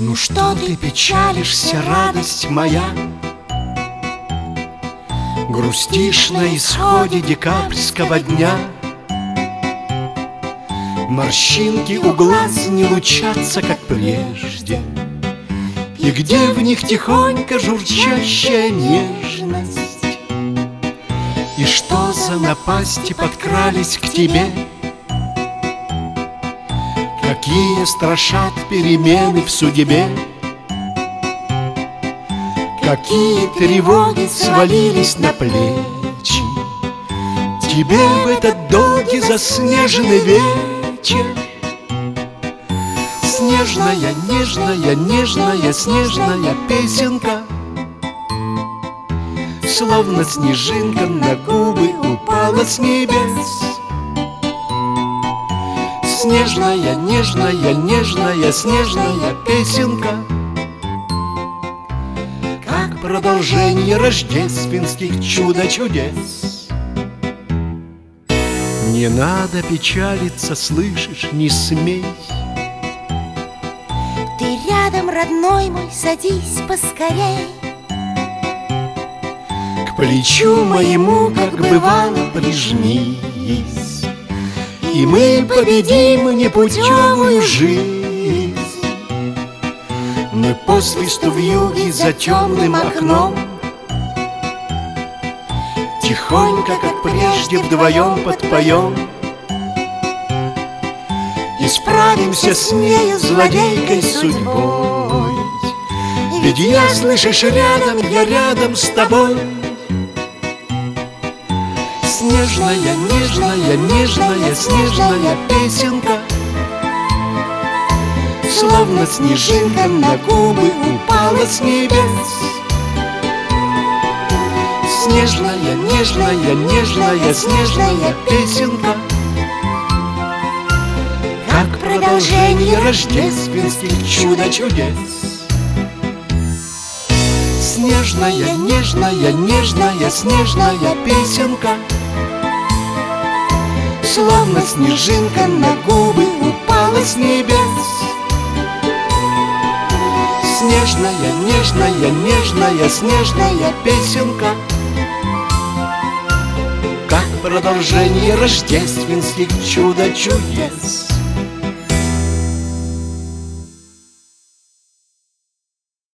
Ну что ты печалишься, радость моя? Грустишь на исходе декабрьского дня. Морщинки у глаз не лучатся, как прежде, и где в них тихонько журчащая нежность? И что за напасти подкрались к тебе? Какие страшат перемены в судьбе? Какие тревоги свалились на плечи тебе в этот долгий заснеженный вечер? Снежная, нежная, нежная, снежная песенка, словно снежинка на губы упала с небес. Снежная, нежная, нежная, снежная песенка, как продолжение рождественских чудо-чудес. Не надо печалиться, слышишь, не смей. Ты рядом, родной мой, садись поскорей. К плечу моему, как бывало, прижмись, и мы победим непутевую жизнь. Мы по свисту вьюги за темным окном тихонько, как прежде, вдвоем подпоем. И справимся с нею, злодейкой судьбой. Ведь я, слышишь, рядом, я рядом с тобой. Снежная, нежная, нежная, снежная песенка, словно снежинка на губы упала с небес. Снежная, нежная, нежная, снежная песенка, как продолжение рождественских чудо-чудес. Снежная, нежная, нежная, снежная песенка, словно снежинка на губы упала с небес. Снежная, нежная, нежная, снежная песенка, как продолжение рождественских чудо-чудес.